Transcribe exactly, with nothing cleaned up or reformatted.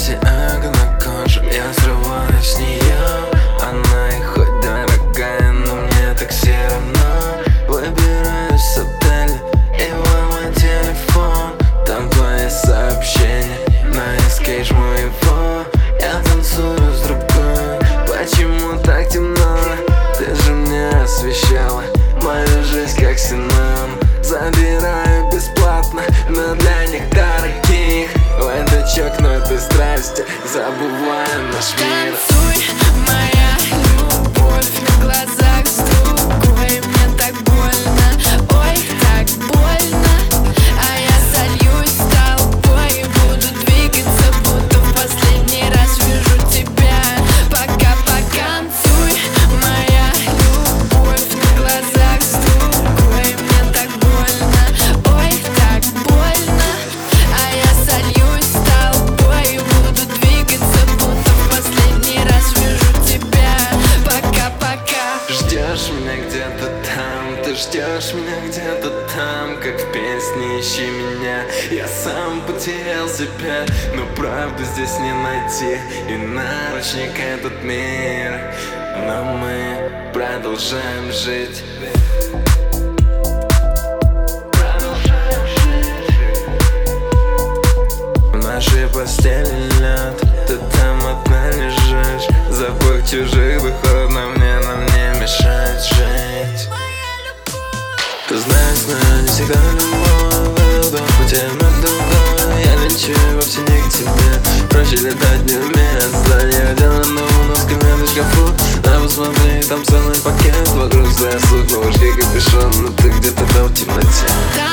Антиэго на коже, я срываюсь с нее. Она и хоть дорогая, но мне так все равно. Выбираюсь с отеля и в мой телефон. Там твои сообщения, на эскейдж моего. Я танцую с другой. Почему так темно? Ты же мне освещала мою жизнь как синон. Забираю бесплатно, но для них дорогих. В этой чокнутой страсти забываем наш мир. Танцуй, моя любовь, на глазах с другой. Мне так больно, ой, так больно. А я сольюсь с толпой и буду двигаться, будто в последний раз вижу тебя. Пока-пока. Танцуй, моя любовь, на глазах с другой. Мне так больно, ой, так больно. А я сольюсь с толпой и буду двигаться, будто в последний раз вижу тебя. Пока-пока. Ждешь меня где-то там, ты ждешь меня где-то там, как в песне «Ищи меня». Я сам потерял себя, но правду здесь не найти. И наручник этот мир, но мы продолжаем жить. В нашей постели лед, ты там одна лежишь. Запах чужих духов на мне, на мне мешает жить. Ты знаешь, но не всегда любовь. Вдох по тебе другой. Я лечу вовсе не к тебе. Проще летать не умея. Здание отделано носками на шкафу. А посмотри, там целый пакет. Вокруг стоят суть, малышки капюшон. Но ты где-то там в темноте.